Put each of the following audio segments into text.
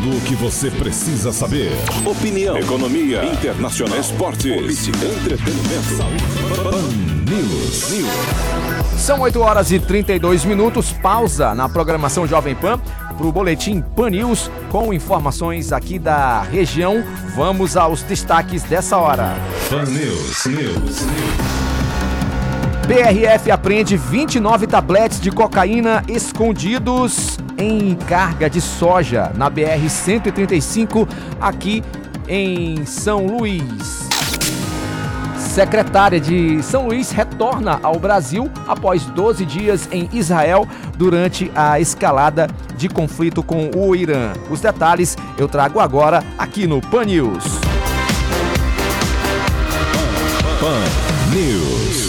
Tudo o que você precisa saber. Opinião, economia, internacional, esportes, política, entretenimento, saúde. News. São 8 horas e 32 minutos. Pausa na programação Jovem Pan para o boletim Pan News com informações aqui da região. Vamos aos destaques dessa hora. Pan News. PRF apreende 29 tabletes de cocaína escondidos em carga de soja na BR-135 aqui em São Luís. Secretária de São Luís retorna ao Brasil após 12 dias em Israel durante a escalada de conflito com o Irã. Os detalhes eu trago agora aqui no Pan News. Pan News.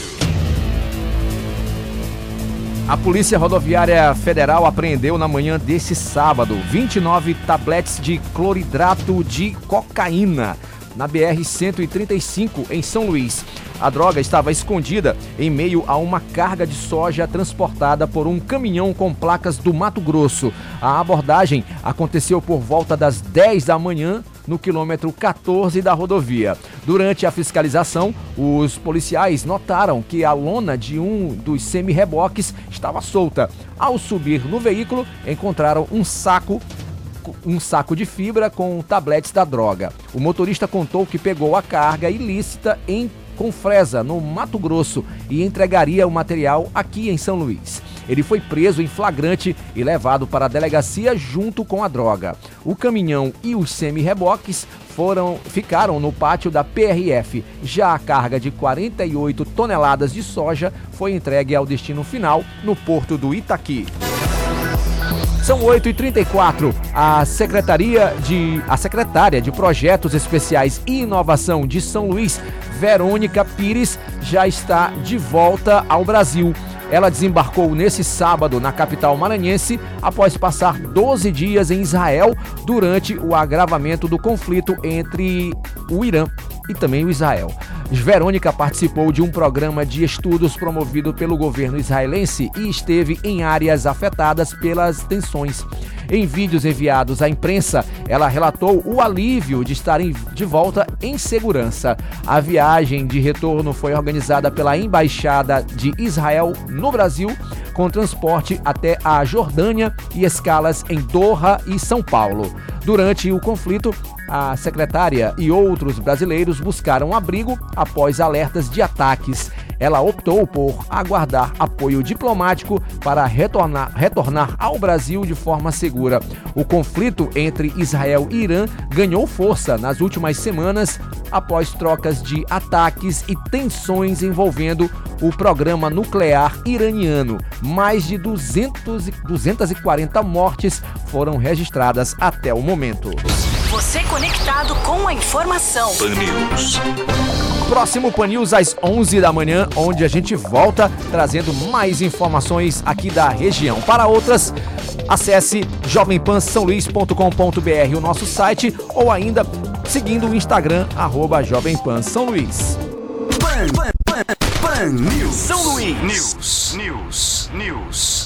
A Polícia Rodoviária Federal apreendeu na manhã desse sábado 29 tabletes de cloridrato de cocaína na BR-135 em São Luís. A droga estava escondida em meio a uma carga de soja transportada por um caminhão com placas do Mato Grosso. A abordagem aconteceu por volta das 10 da manhã no quilômetro 14 da rodovia. Durante a fiscalização, os policiais notaram que a lona de um dos semi-reboques estava solta. Ao subir no veículo, encontraram um saco de fibra com tabletes da droga. O motorista contou que pegou a carga ilícita em Confresa, no Mato Grosso, e entregaria o material aqui em São Luís. Ele foi preso em flagrante e levado para a delegacia junto com a droga. O caminhão e os semi-reboques ficaram no pátio da PRF. Já a carga de 48 toneladas de soja foi entregue ao destino final no porto do Itaqui. São 8h34. A secretária de Projetos Especiais e Inovação de São Luís, Verônica Pires, já está de volta ao Brasil. Ela desembarcou nesse sábado na capital maranhense após passar 12 dias em Israel durante o agravamento do conflito entre o Irã e também o Israel. Verônica participou de um programa de estudos promovido pelo governo israelense e esteve em áreas afetadas pelas tensões. Em vídeos enviados à imprensa, ela relatou o alívio de estarem de volta em segurança. A viagem de retorno foi organizada pela Embaixada de Israel no Brasil, com transporte até a Jordânia e escalas em Doha e São Paulo. Durante o conflito, a secretária e outros brasileiros buscaram abrigo após alertas de ataques. Ela optou por aguardar apoio diplomático para retornar ao Brasil de forma segura. O conflito entre Israel e Irã ganhou força nas últimas semanas após trocas de ataques e tensões envolvendo o programa nuclear iraniano. Mais de 240 mortes foram registradas até o momento. Você conectado com a informação. Pan News. Próximo Pan News às 11 da manhã, onde a gente volta trazendo mais informações aqui da região. Para outras, acesse jovempansaoluís.com.br, o nosso site, ou ainda seguindo o Instagram, @jovempansaoluís. Pan News. São Luís. News.